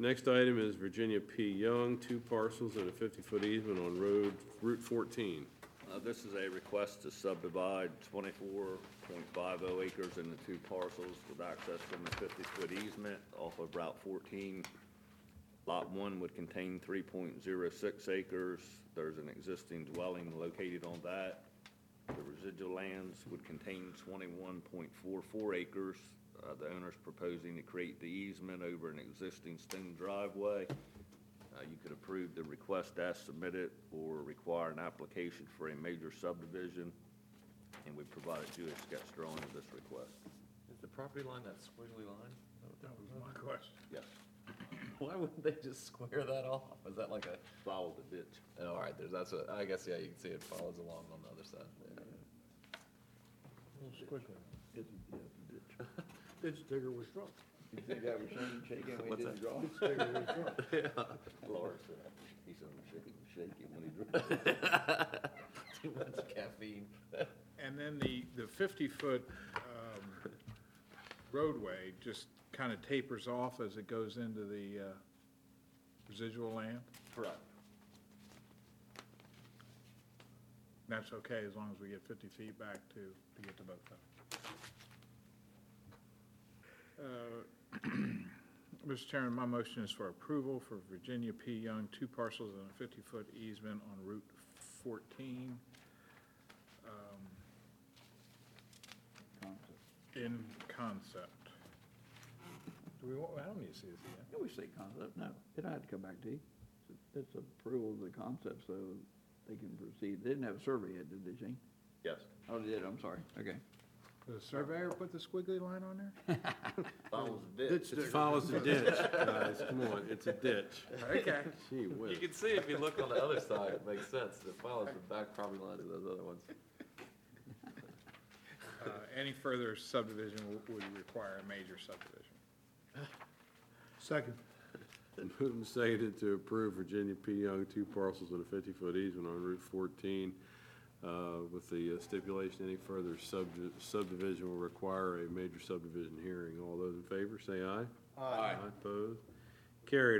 Next item is Virginia P. Young, 2 parcels and a 50-foot easement on Route 14. This is a request to subdivide 24.50 acres into 2 parcels with access from a 50-foot easement off of Route 14. Lot 1 would contain 3.06 acres. There's an existing dwelling located on that. The residual lands would contain 21.44 acres. The owner's proposing to create the easement over an existing stone driveway. You could approve the request as submitted or require an application for a major subdivision, and we provided you a sketch drawing of this request. Is the property line that squiggly line? That was my question. Yes. Why wouldn't they just square that off? Is that like a? Follow the ditch. Oh, all right, that's what, I guess, yeah, you can see it follows along on the other side. Yeah. Little squiggly. It's a ditch. Ditch digger was drunk. You think I was shaking when he didn't draw? Ditch digger was drunk. Laura said he's shaking when he drinks. Too much caffeine. And then the 50-foot roadway just kind of tapers off as it goes into the residual land? Correct. That's okay, as long as we get 50 feet back to get to both of them. Mr. Chairman, my motion is for approval for Virginia P. Young, 2 parcels and a 50-foot easement on Route 14. In concept. I don't need to see this again. Yeah, we say concept, no, it had to come back to you. It's approval of the concept, so they can proceed. They didn't have a survey yet, did they, Gene? Yes. Oh, they did, I'm sorry, okay. Did the surveyor put the squiggly line on there? Follows the ditch. It follows the ditch, guys, come on, it's a ditch. Okay. Gee whiz. You can see if you look on the other side, it makes sense. It follows the back property line of those other ones. Any further subdivision would require a major subdivision. Second. Moved and seconded to approve Virginia P. Young, 2 parcels and a 50-foot easement on Route 14, with the stipulation any further subdivision will require a major subdivision hearing. All those in favor, say aye. Aye. Opposed? Carried.